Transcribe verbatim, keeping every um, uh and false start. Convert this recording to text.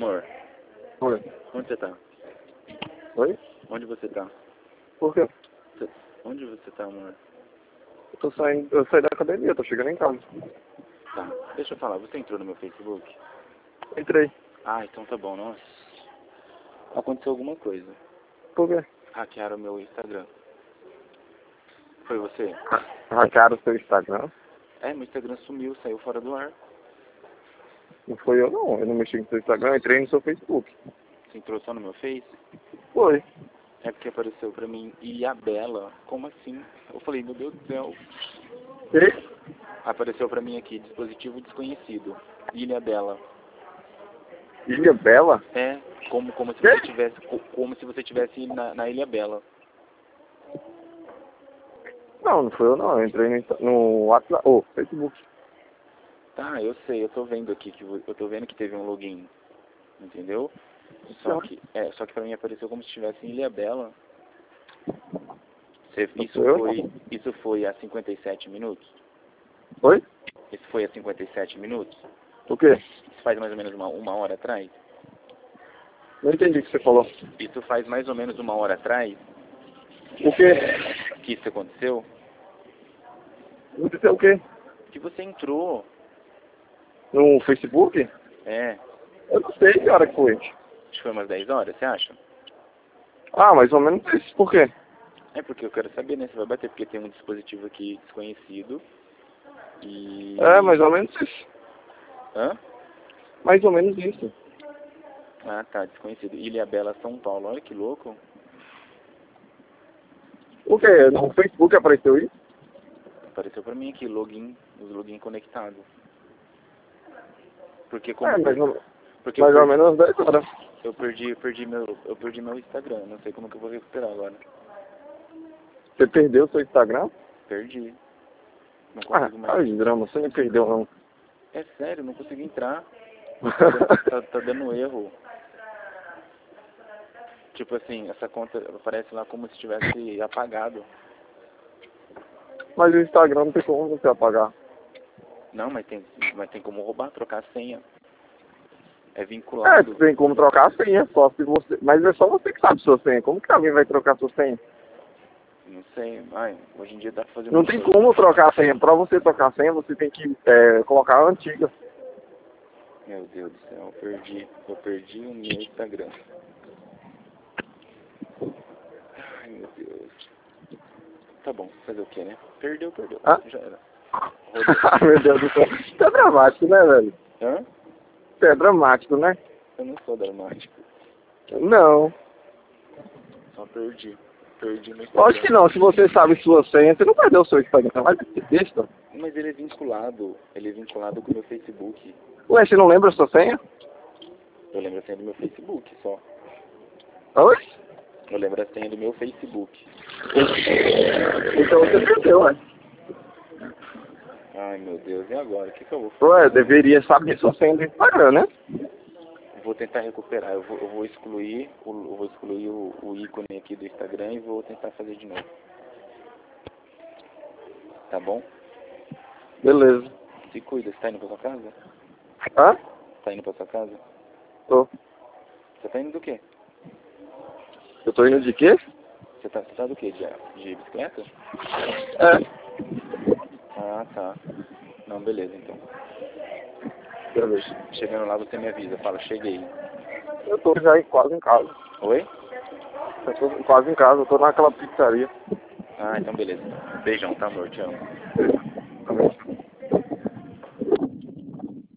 Amor, Oi. onde você tá? Oi? Onde você tá? Por quê? Você- Onde você tá, amor? Eu tô saindo, eu saí da academia, tô chegando em casa. Tá, deixa eu falar, você entrou no meu Facebook? Entrei. Ah, então tá bom, nossa. Aconteceu alguma coisa. Por quê? Hackearam o meu Instagram. Foi você? Hackearam o seu Instagram? É, meu Instagram sumiu, saiu fora do ar. Não foi eu não, eu não mexi no seu Instagram, eu entrei no seu Facebook. Você entrou só no meu Face? Foi. É porque apareceu pra mim Ilhabela. Como assim? Eu falei, meu Deus do céu. E? Apareceu pra mim aqui, dispositivo desconhecido. Ilhabela. Ilha Bela? É, como, como se Quê? você tivesse, co- como se você tivesse na, na Ilha Bela. Não, não foi eu não, eu entrei no, Insta- no WhatsApp, oh, Facebook. Tá, eu sei, eu tô vendo aqui que vo- eu tô vendo que teve um login, entendeu? Só Não. que, é, só que pra mim apareceu como se estivesse em Ilha Bela. Você- Não isso foi eu, foi, não. isso foi a cinquenta e sete minutos? Oi? Isso foi a cinquenta e sete minutos? O quê? Isso faz mais ou menos uma, uma hora atrás? Não entendi o que você falou. Isso faz mais ou menos uma hora atrás O quê? que isso aconteceu? Você é o quê? Que você entrou. No Facebook? É, Eu não sei que hora que foi. acho que foi umas dez horas, você acha? Ah, mais ou menos isso, por quê? É porque eu quero saber, né? Você vai bater, porque tem um dispositivo aqui desconhecido. E... É, mais ou menos isso. Hã? Mais ou menos isso. Ah, tá, desconhecido. Ilha Bela, São Paulo. Olha que louco. O quê? No Facebook apareceu isso? Apareceu pra mim aqui, login, os login conectados. Porque como É, mais ou, porque eu mais ou perdi, menos dez horas. eu perdi, eu perdi meu, eu perdi meu Instagram. Não sei como que eu vou recuperar agora. Você perdeu o seu Instagram? Perdi. Não Ah, consigo mais. ai, drama, você não perdeu não. É sério, não consigo entrar. Tá dando, tá, tá dando erro. Tipo assim, essa conta aparece lá como se tivesse apagado. Mas o Instagram não tem como você apagar. Não, mas tem, mas tem como roubar, trocar a senha. É É, vinculado. tem como trocar a senha, só se você... Mas é só você que sabe sua senha. Como que alguém vai trocar sua senha? Não sei, ai, hoje em dia dá pra fazer Não muita tem coisa. como trocar a senha. Pra você trocar a senha, você tem que é, colocar a antiga. Meu Deus do céu, eu perdi, eu perdi o meu Instagram. Ai, meu Deus. Tá bom, fazer o que, né? Perdeu, perdeu. Hã? Já era. Meu Deus do céu. Isso é dramático, né, velho? Hã? Isso é dramático, né? Eu não sou dramático. Não. Só perdi. Perdi meu Instagram. Lógico que não. Se você sabe sua senha, você não perdeu o seu Instagram. Vai ser besta. Mas ele é vinculado. Ele é vinculado com o meu Facebook. Ué, você não lembra a sua senha? Eu lembro a senha do meu Facebook só. Oi? Eu lembro a senha do meu Facebook. Então você perdeu, ué. Ai, meu Deus, e agora? O que, que eu vou fazer? Ué, deveria saber sua senha do Instagram, né? Vou tentar recuperar. Eu vou, eu vou excluir, o, eu vou excluir o, o ícone aqui do Instagram e vou tentar fazer de novo. Tá bom? Beleza. Se cuida. Você tá indo pra sua casa? Hã? Tá indo pra sua casa? Tô. Você tá indo do quê? Eu tô indo de quê? Você tá, você tá do quê? De, de bicicleta? É. Ah, tá. Não, beleza, então. Beleza. Chegando lá, você me avisa. Fala, cheguei. Eu tô já em- quase em casa. Oi? Eu tô quase em casa, eu tô naquela pizzaria. Ah, então beleza. Beijão, tá, amor? Te amo. Beleza.